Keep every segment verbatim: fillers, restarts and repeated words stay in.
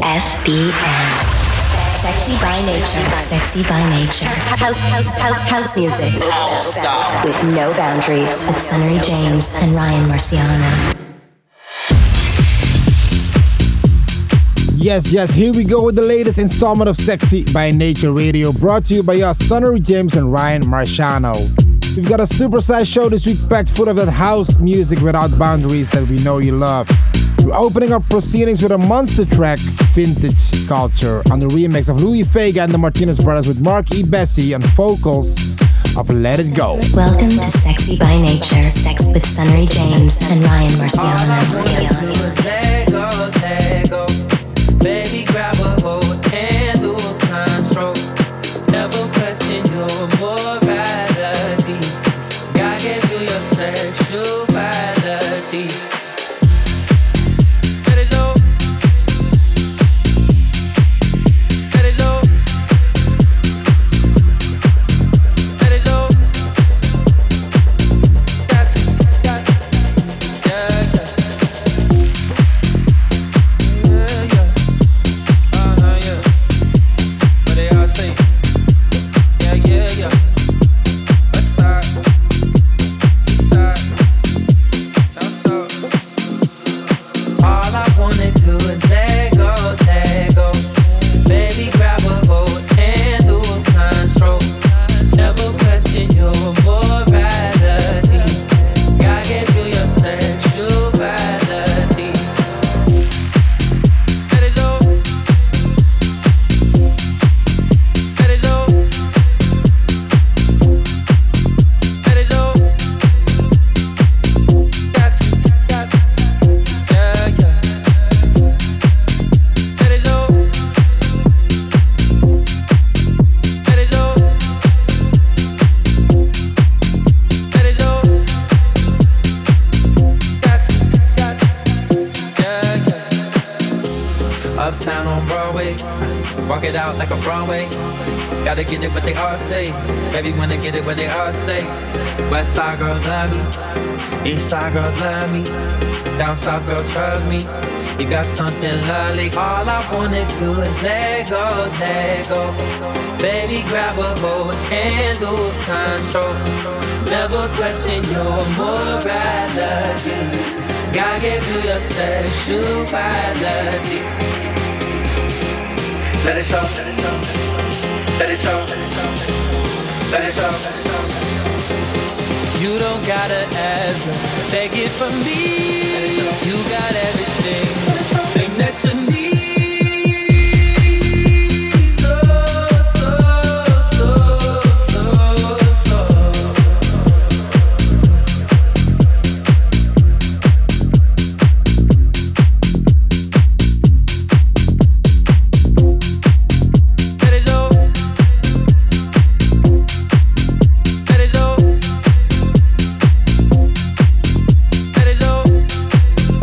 S B N. Sexy by nature. Sexy by nature. House, house, house, house music. With no boundaries. With Sunnery James and Ryan Marciano. Yes, yes, here we go with the latest installment of Sexy by Nature Radio, brought to you by us, Sunnery James and Ryan Marciano. We've got a supersized show this week packed full of that house music without boundaries that we know you love. We're opening up proceedings with a monster track, Vintage Culture, on the remix of Louis Vega and the Martinez Brothers with Mark E. Bessie on vocals of Let It Go. Welcome to Sexy by Nature, Sex with Sunnery James and Ryan Marciano. Let go, let go. Baby, grab a hold and lose control. Never question your morality. God gave you your sexuality. Let it go. Let it go. Let it go. That's that. Yeah, yeah. Yeah, yeah. Uh-huh, yeah. What they all say? Yeah, yeah, yeah. West side, east side, down south. All I wanna do is let go, let go. Baby, grab a hold and lose control. Never question your morality. God gave you your sexuality. Let it go. Let it go. Let it go. That's that. Yeah, yeah. Let it go. Let it go. Let it go. That's that. Yeah, yeah. Uptown on Broadway, walk it out like a Broadway. Gotta get it what they all say. Baby, wanna get it what they all say. West side girls love me, east side girls love me, down south girls trust me. You got something lovely. All I wanna do is let go, let go. Baby, grab a hold and lose control. Never question your morality. God gave you your sexuality. Let it show, let it show, let it show, let it show. You don't gotta ever take it from me. You got everything, thing that you need. So, so, so, so, so. Let it go. Let it go. Let it go.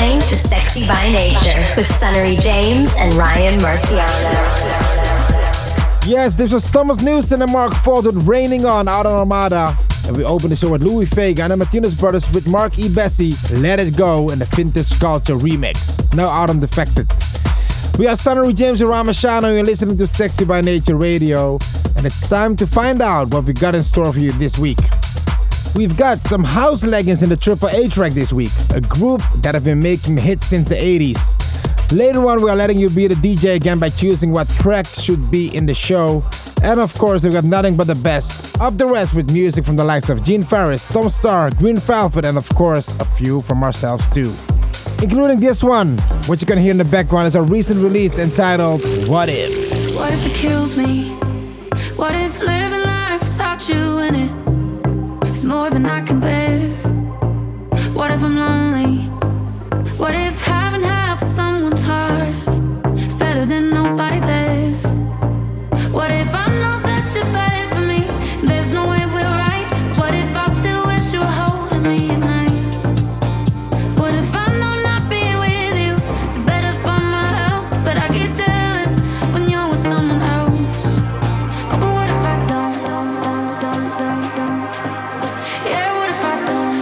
listening to Sexy by Nature with Sunnery James and Ryan Marciano. Yes, this was Thomas Newson and Mark Ford with Raining On out on Armada. And we opened the show with Louis Vega and the Martinez Brothers with Mark E. Bessie, Let It Go, and the Vintage Culture remix, now out on Defected. We are Sunnery James and Ryan Marciano. You're listening to Sexy by Nature Radio. And it's time to find out what we got in store for you this week. We've got some house legends in the Triple A track this week, a group that have been making hits since the eighties. Later on, we are letting you be the D J again by choosing what tracks should be in the show. And of course, we've got nothing but the best of the rest with music from the likes of Gene Farris, Tom Starr, Green Velvet, and of course, a few from ourselves too. Including this one, what you're gonna hear in the background is a recent release entitled What If? What if it kills me? What if living life without you in it is more than I can bear? What if I'm lonely? What if having half of someone's heart is better than nobody there? What if I know that you're bad for me and there's no way we're right? What if I still wish you were holding me at night? What if I know not being with you is better for my health, but I get jealous when you're with someone else? Oh, but what if I don't, don't, don't, don't, don't, don't? Yeah, what if I don't?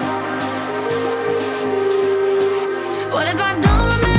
What if I don't?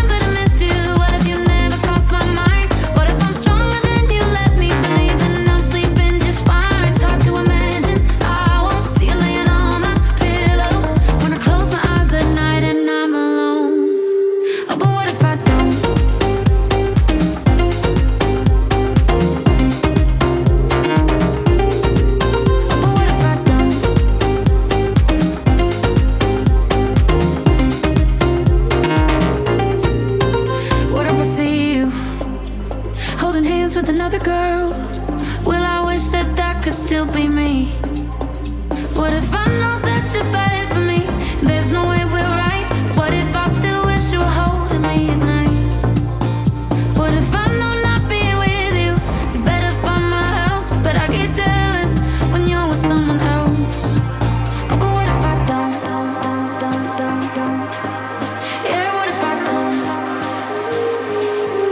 With another girl, will I wish that that could still be me? What if I know that you're bad for me and there's no way we're right? But what if I still wish you were holding me at night? What if I know not being with you is better for my health, but I get jealous when you're with someone else? Oh, but what if I don't, don't, don't, don't, don't, don't? Yeah, what if I don't?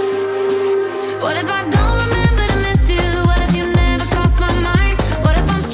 What if I don't? What if I'm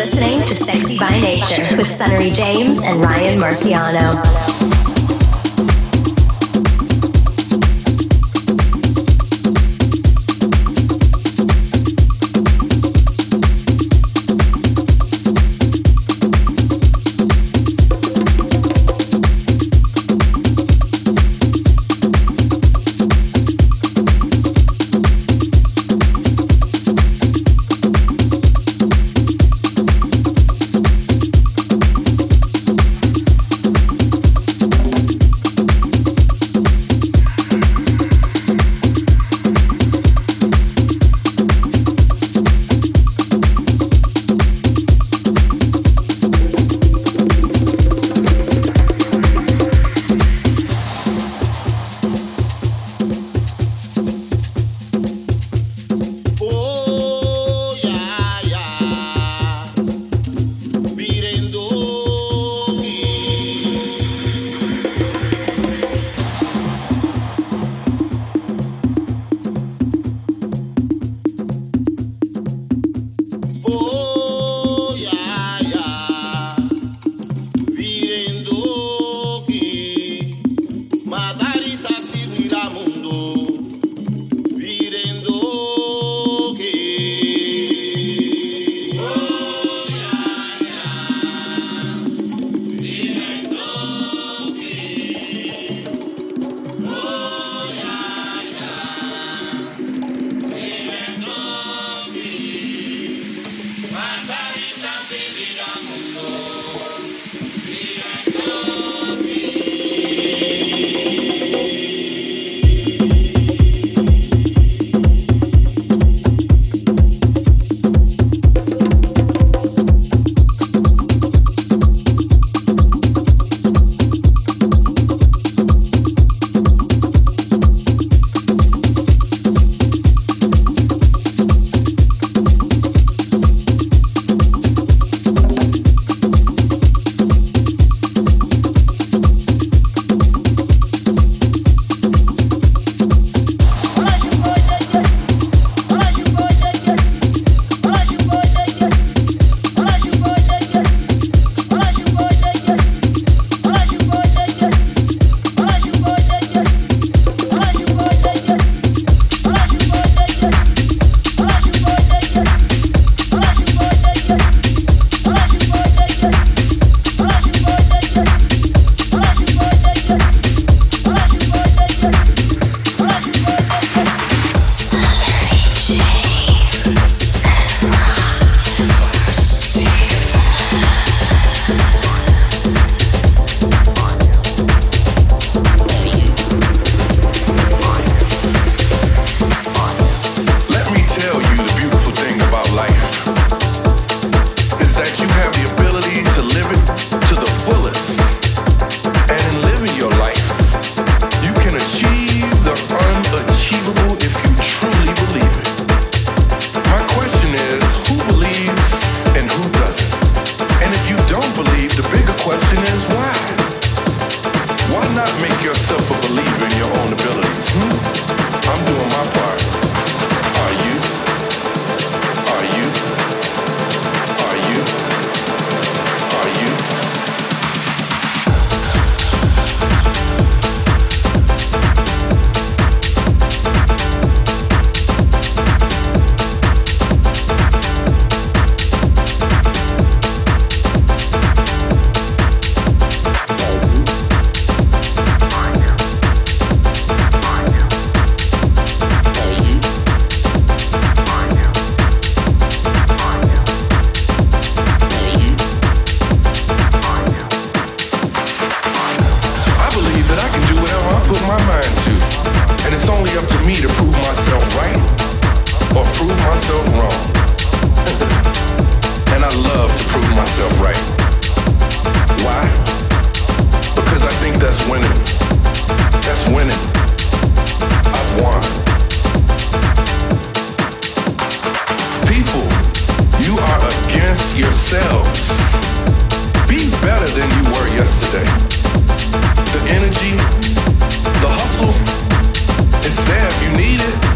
listening to Sexy by Nature with Sunnery James and Ryan Marciano.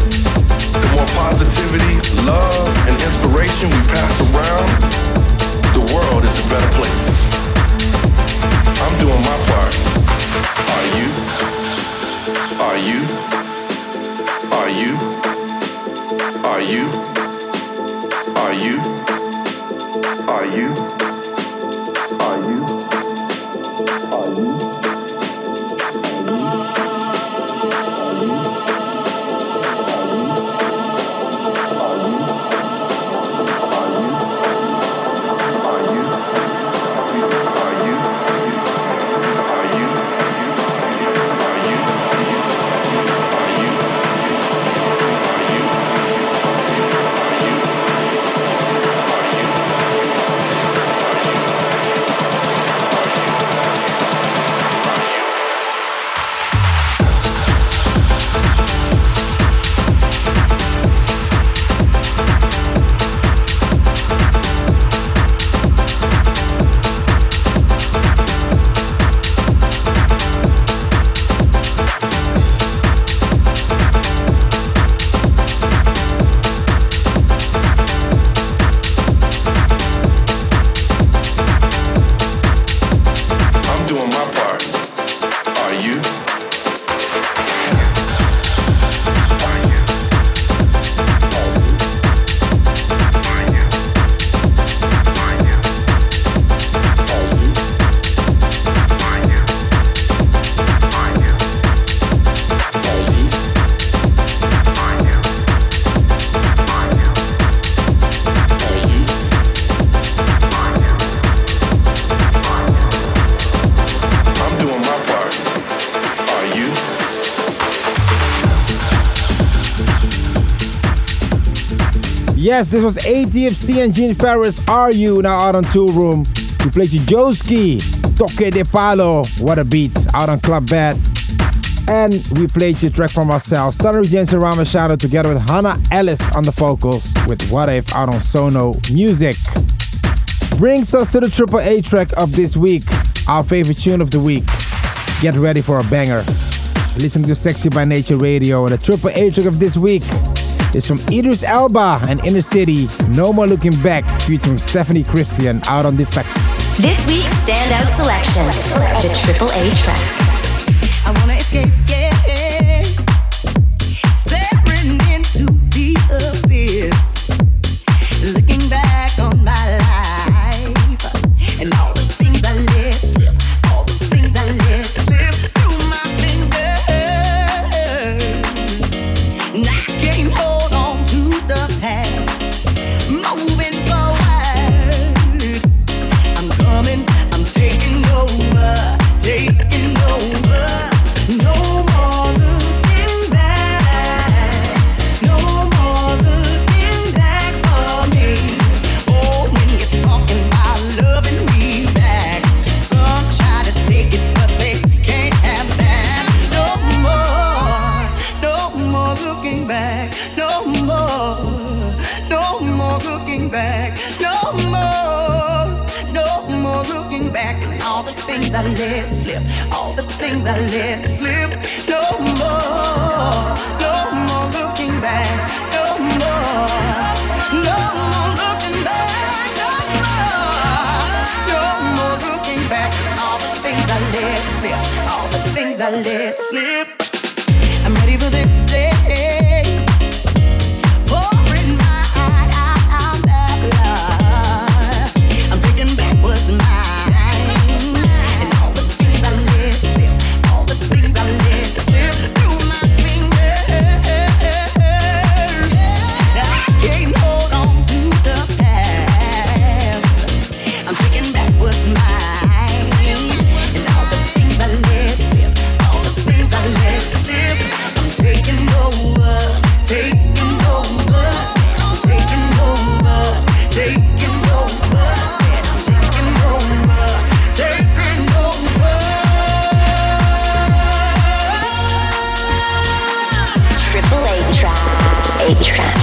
positivity, love, and inspiration we pass around, Yes, this was A T F C and Gene Ferris, Are You, now out on Tool Room. We played you Joski, Toque de Palo, what a beat, out on Club Bad. And we played you a track from ourselves, Sunnery James and Ryan Marciano, together with Hannah Ellis on the vocals with What If, out on Sono Music. Brings us to the triple A track of this week, our favorite tune of the week. Get ready for a banger. Listen to Sexy by Nature Radio, and the triple A track of this week is from Idris Elba and Inner City, No More Looking Back, featuring Stephanie Christian, out on Defect. This week's standout selection, the triple A track. I wanna escape, yeah, staring into the abyss, looking back on my life, and all the things I let slip, all the things I let slip through my fingers, and I can't hold on to the past, moving forward, I'm coming, I'm taking over, taking over. No more looking back, no more looking back for me. Oh, when you're talking about loving me back, some try to take it, but they can't have that. No more, no more looking back, no more, no more looking back, no more, no more looking back. And all the things I let slip, all the things I let slip, no more, no more looking back, no more, no more looking back, no more, no more looking back. All the things I let slip, all the things I let slip. I'm ready for this day. Pouring my heart out, out, I'm taking back what's mine. And all the things I let slip, all the things I let slip through my fingers, I can't hold on to the past. I'm taking back what's mine. And all the things I let slip, all the things I let slip, I'm taking over, taking over, I'm taking over, taking over, said I'm taking over, taking over. Triple A track. A track.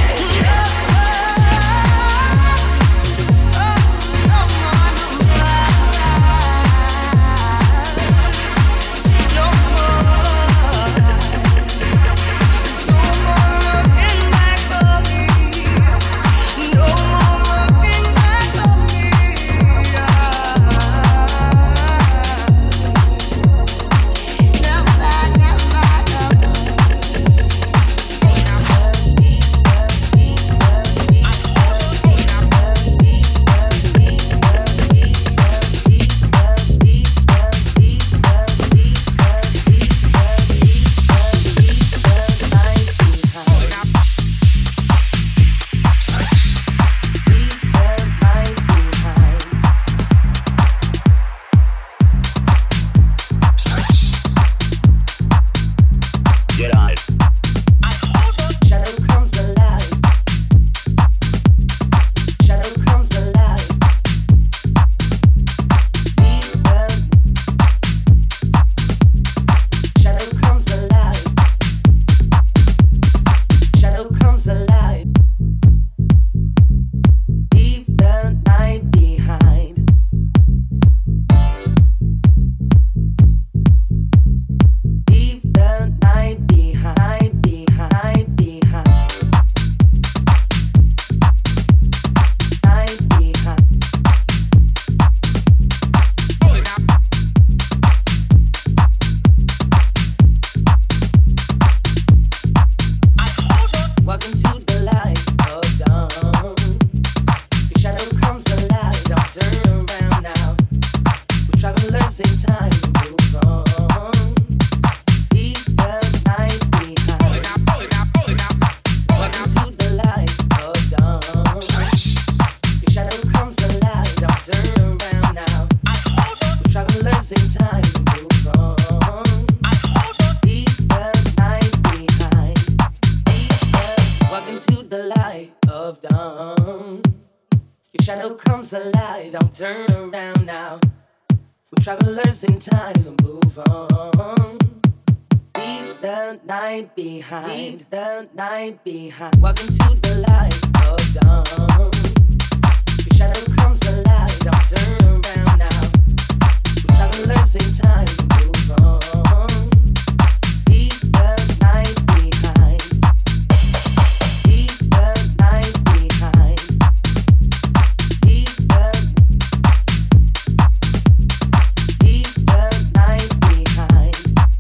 of dawn. shadow comes alive, don't turn around now. We're travelers in time, so move on. Leave the night behind, leave the night behind. Welcome to the light of dawn. Your shadow comes alive, don't turn around now. We're travelers in time, so move on. Leave the night behind. Leave the night behind. Leave the Leave the night behind.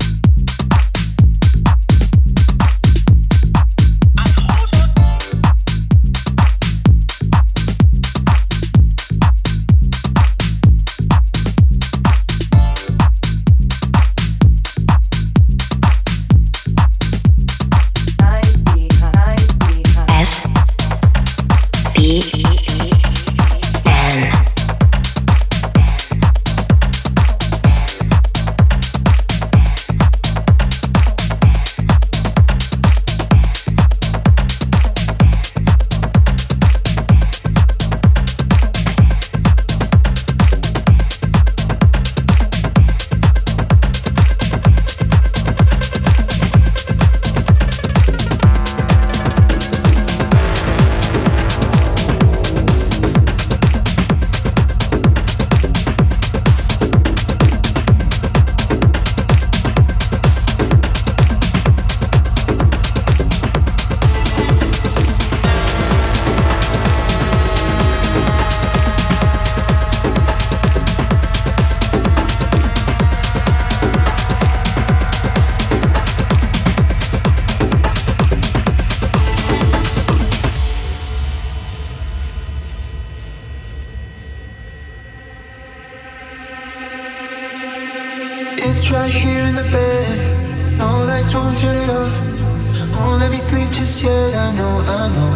S B N. It's right here in the bed. No lights, won't turn it off. Won't let me sleep just yet. I know, I know.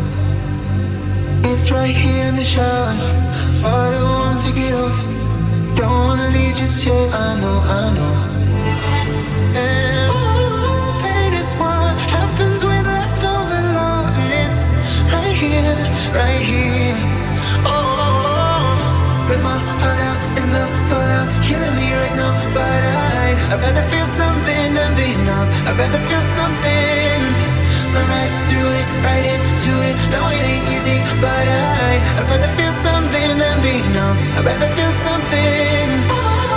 It's right here in the shower. But I want to get off. Don't wanna leave just yet. I know, I know. And oh, pain is what happens with leftover love. And it's right here, right here. Oh, oh, oh. Rip my heart out in the fallout, killing me right now. But I, I'd rather feel something than be numb. I'd rather feel something. Run right through it, right into it. No, it ain't easy, but I, I'd rather feel something than be numb. I'd rather feel something.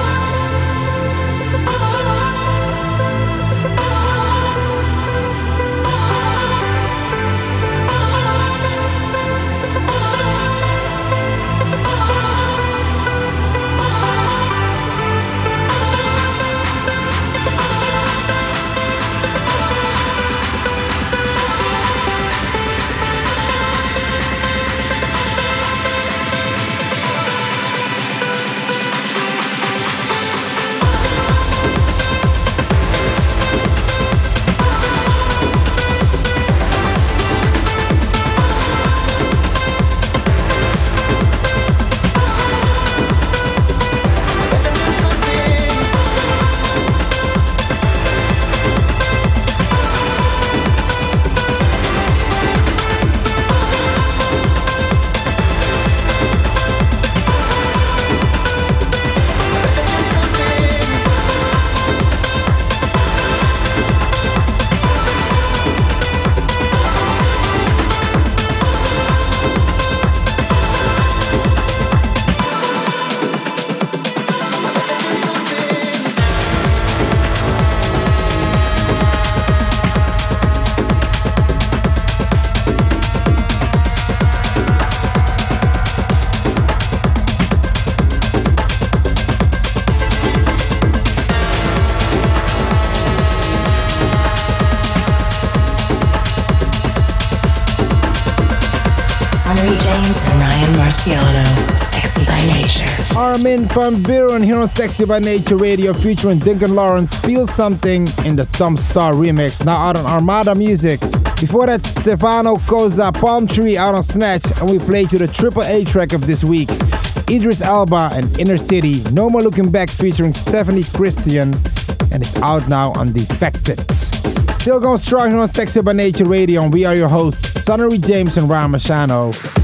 James and Ryan Marciano, Sexy by Nature. Armin van Buuren here on Sexy by Nature Radio featuring Duncan Lawrence, Feel Something in the Tom Starr remix, now out on Armada Music. Before that, Stefano Cosa, Palm Tree out on Snatch, and we played you the triple A track of this week, Idris Elba and Inner City, No More Looking Back featuring Stephanie Christian, and it's out now on Defected. Still going strong here on Sexy by Nature Radio, and we are your hosts, Sonnery James and Ryan Marciano.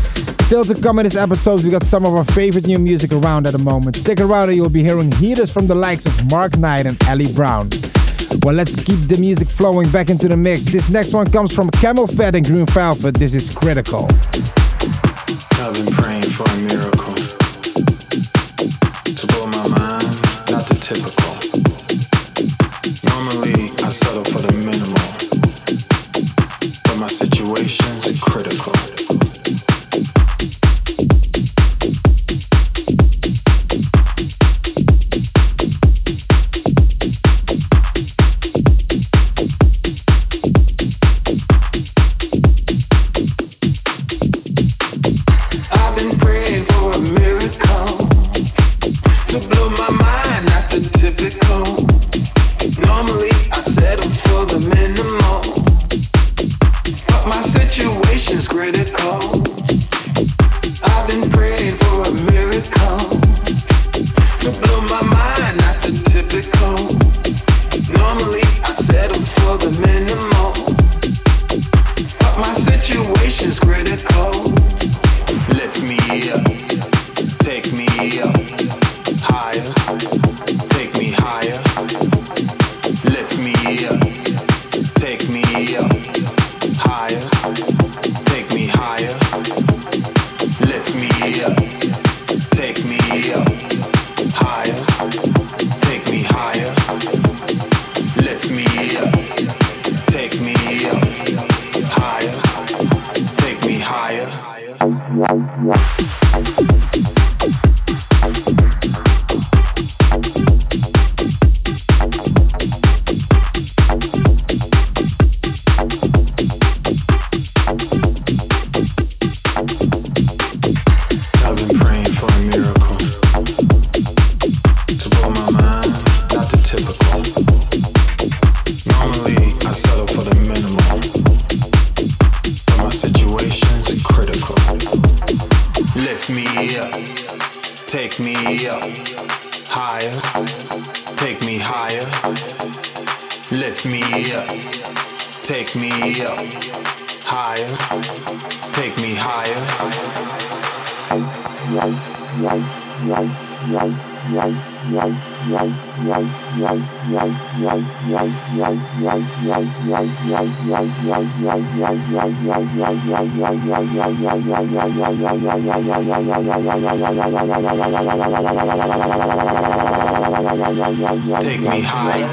Still to come in this episode, we got some of our favorite new music around at the moment. Stick around and you'll be hearing heaters from the likes of Mark Knight and Ellie Brown. Well, let's keep the music flowing back into the mix. This next one comes from Camel Fat and Green Velvet. This is Critical. I've been praying for a miracle to blow my mind, not the typical. Normally, I settle for the minimal, but my situation's critical. Take me higher.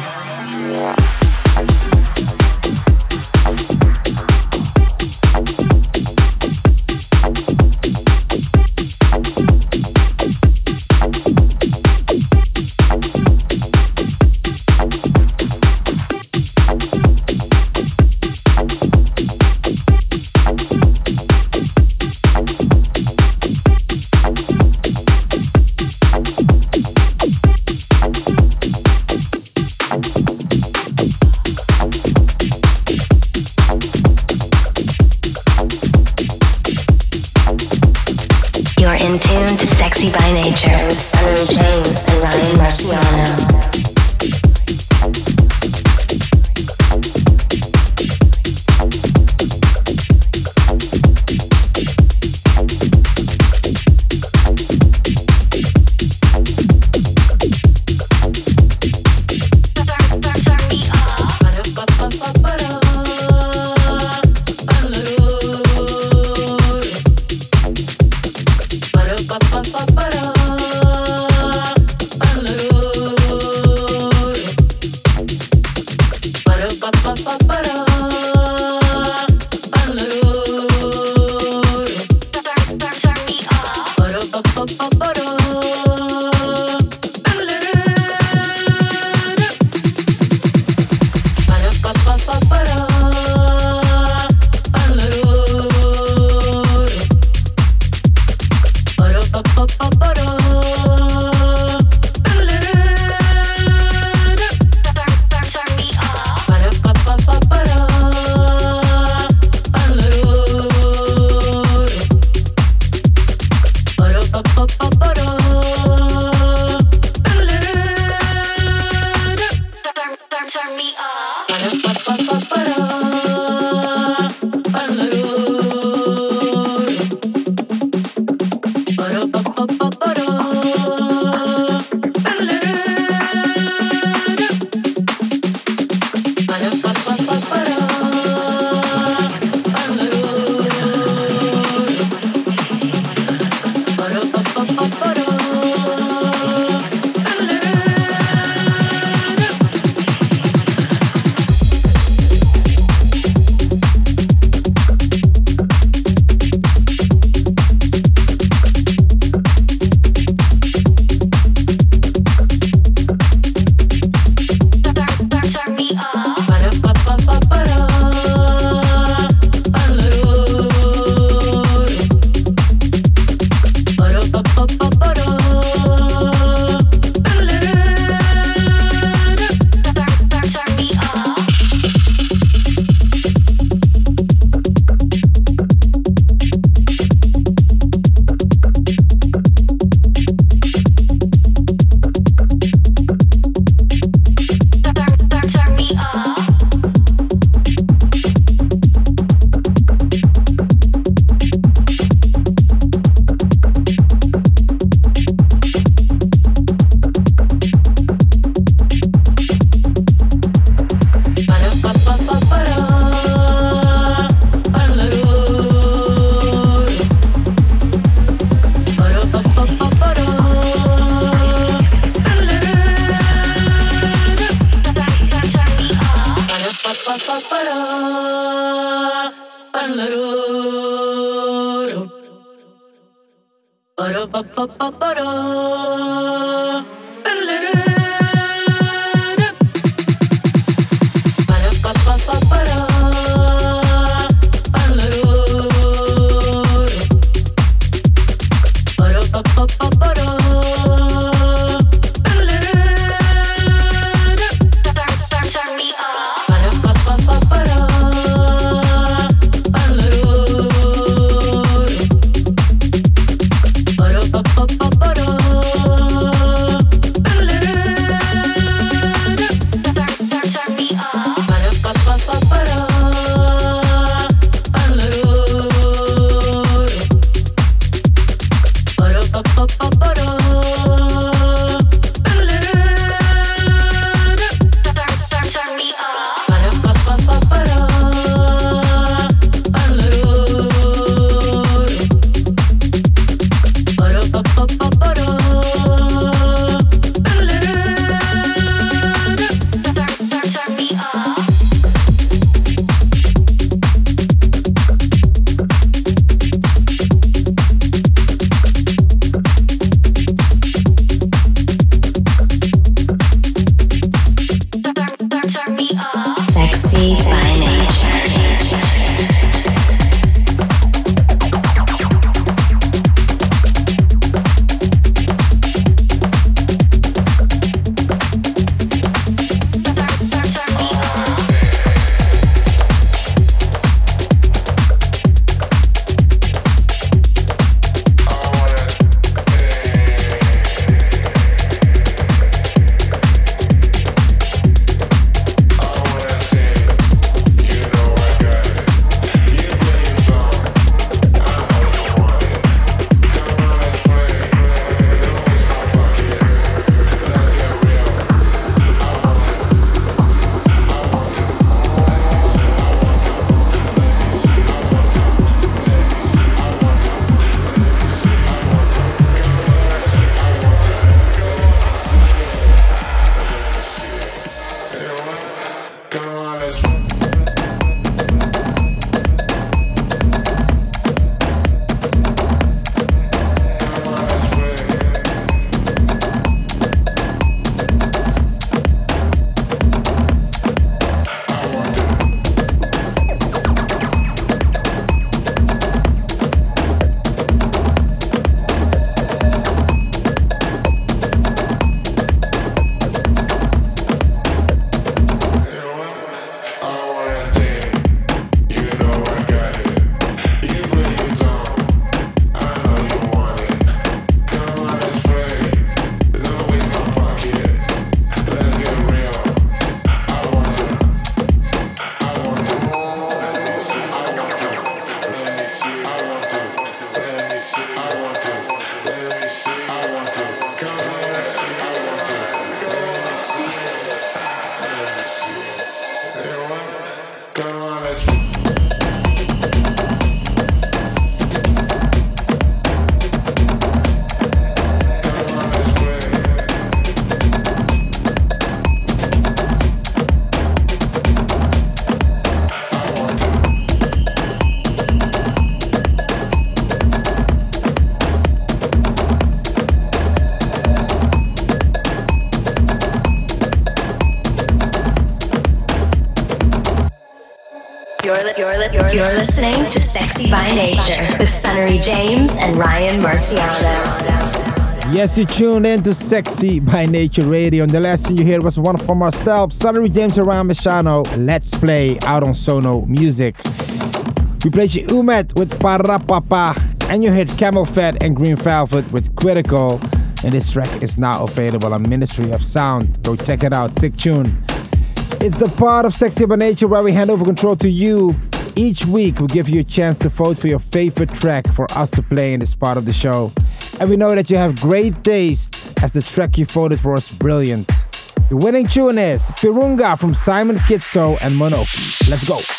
In tune to Sexy by Nature with Sunny James and Ryan Marciano. Ba-da-ba-ba-ba-ba-da. You're, li- you're, li- you're, you're listening to Sexy by Nature with Sunnery James and Ryan Marciano. Yes, you tuned in to Sexy by Nature Radio, and the last thing you heard was one from ourselves, Sunnery James and Ryan Marciano. Let's Play, out on Sono Music. We played you Umet with Parapapa, and you heard Camel Fat and Green Velvet with Critical. And this track is now available on Ministry of Sound. Go check it out, sick tune. It's the part of Sexy by Nature where we hand over control to you. Each week we give you a chance to vote for your favorite track for us to play in this part of the show. And we know that you have great taste, as the track you voted for is brilliant. The winning tune is Virunga from Simon Kitso and Monoki. Let's go.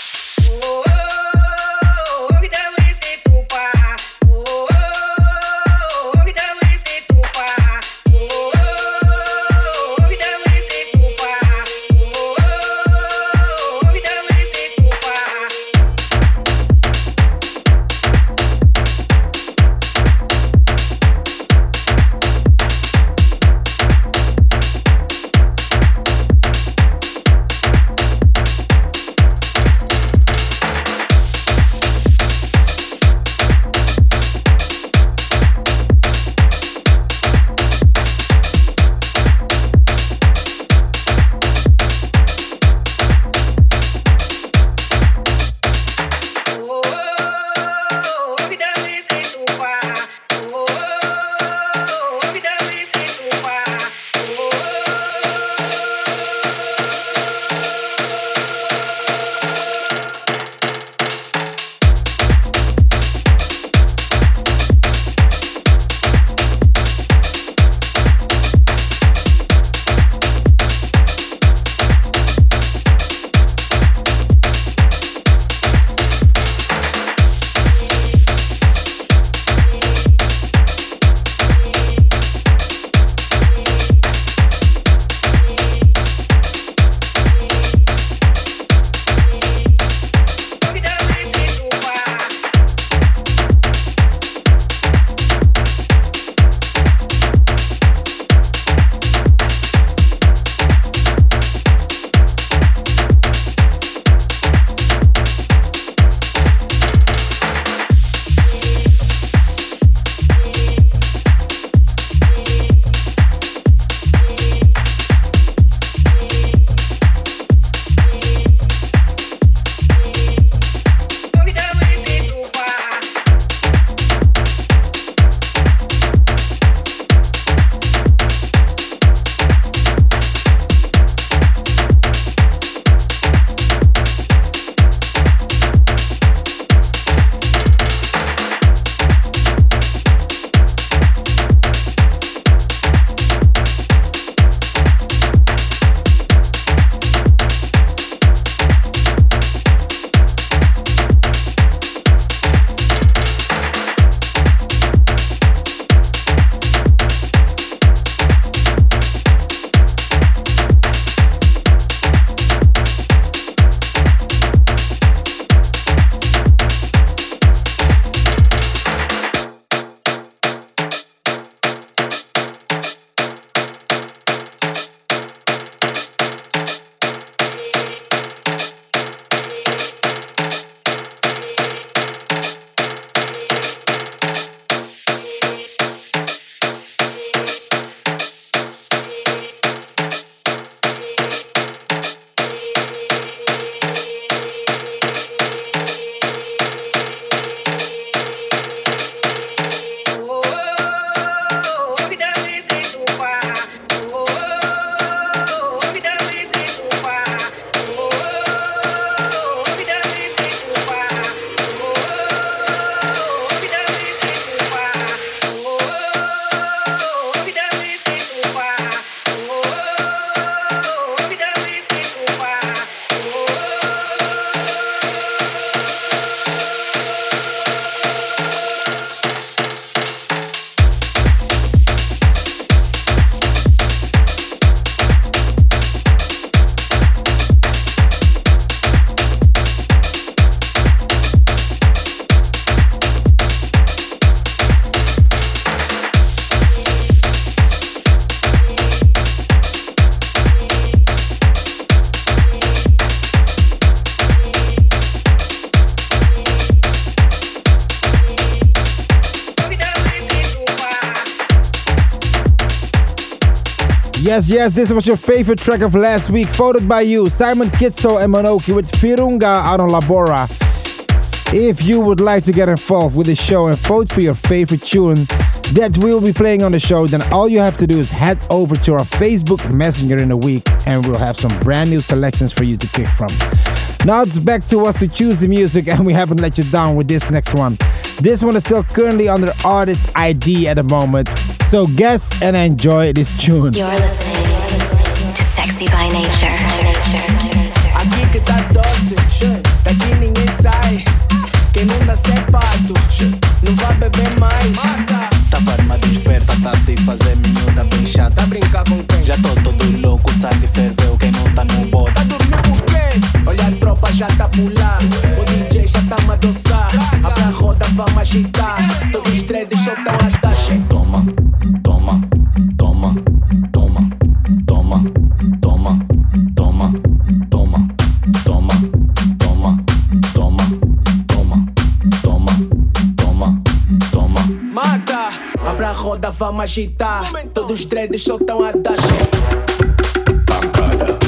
Yes, yes, this was your favorite track of last week, voted by you, Simon Kitso and Monoki with Virunga out on Labora. If you would like to get involved with the show and vote for your favorite tune that we'll be playing on the show, then all you have to do is head over to our Facebook Messenger in a week and we'll have some brand new selections for you to pick from. Now it's back to us to choose the music, and we haven't let you down with this next one. This one is still currently under artist I D at the moment, so guess and enjoy this tune. You're listening to Sexy by Nature. Aqui que tá doce, daqui ninguém sai. Quem não nasce é pato, não vai beber mais. Tá farma desperta, tá se fazer miúda bem chata. Tá brincar com quem? Já tô todo louco, sangue ferveu, quem não tá no bote. Tá dormindo por quê? Olha a tropa já tá pular, o D J já tá a adoçar. Abre a roda, vamos agitar, todos os traders só tão a dar. Toma, toma, toma, toma, toma, toma, toma, toma, toma, toma, toma, toma, toma, toma, toma. Mata! Abre a roda, vamos agitar, todos os traders só tão a dar. Pancada.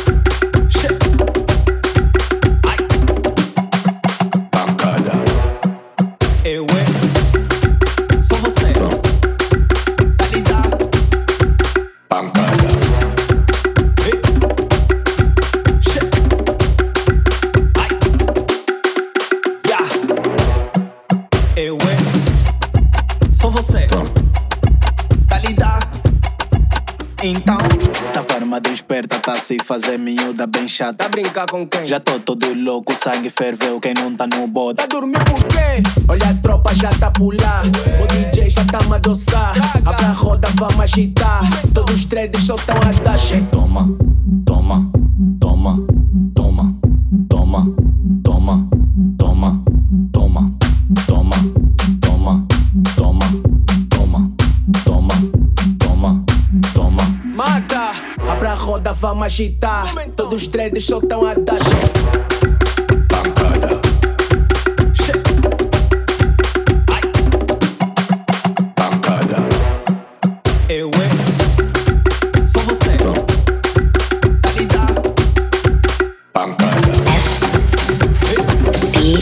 Pancada. Eu é, só você. Tá ligado? Pancada. Ei. Che. Ai. Yeah. Eu é, só você. Tá ligado? Então, tá farma desperta, tá se fazer miúda bem chata. Tá brincar com quem? Já tô todo louco, sangue ferveu, quem não tá no bote. Tá dormindo por quê? Olha a tropa já tá pular, o D J já tá a adoçar. Abre a roda, vamos agitar, todos os traders só tão a dar. Toma, toma, toma, toma, toma, toma, toma, toma, toma, toma, toma, toma, toma, toma, toma. Mata! Abre a roda, vamos agitar, todos os traders só tão a dar. Pancada. Pancada. Eu é, só você. Tá ligado? Pancada. S B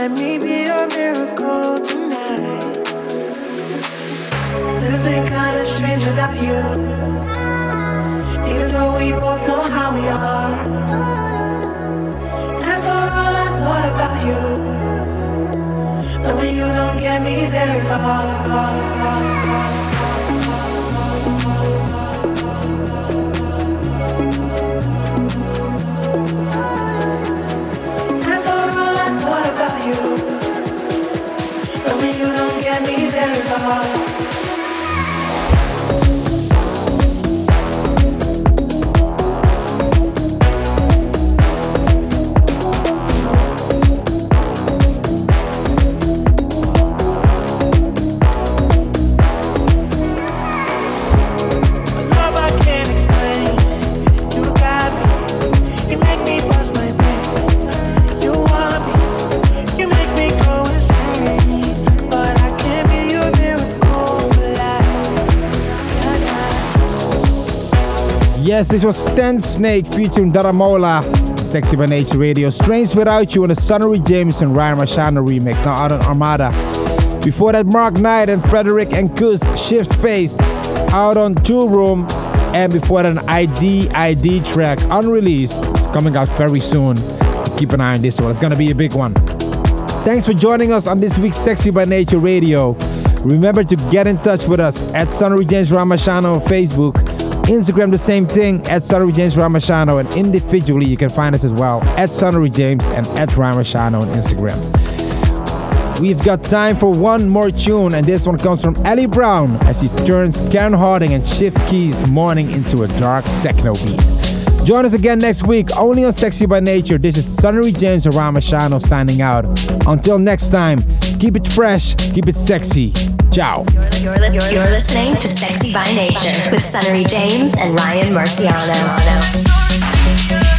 let me be your miracle tonight. This has been kinda strange without you, even though we both know how we are. And for all I thought about you, loving you don't get me very far. You don't get me very far. Yes, this was Stan Snake featuring Daramola, Sexy by Nature Radio. Strange Without You on the Sonny James and Ryan Marciano remix, now out on Armada. Before that, Mark Knight and Frederick and Kus, Shift Faced, out on Tool Room. And before that, an I D I D track, unreleased. It's coming out very soon. Keep an eye on this one, it's gonna be a big one. Thanks for joining us on this week's Sexy by Nature Radio. Remember to get in touch with us at Sonny James Ramashano on Facebook. Instagram the same thing, at Sonny James Ramashano, and individually you can find us as well at Sonny James and at Ramashano on Instagram. We've got time for one more tune, and this one comes from Ellie Brown as he turns Karen Harding and Shift Keys Morning into a dark techno beat. Join us again next week, only on Sexy by Nature. This is Sonny James and Ramashano signing out. Until next time, keep it fresh, keep it sexy. Ciao. You're, you're, you're, you're listening to Sexy by Nature with Sonny James and Ryan Marciano.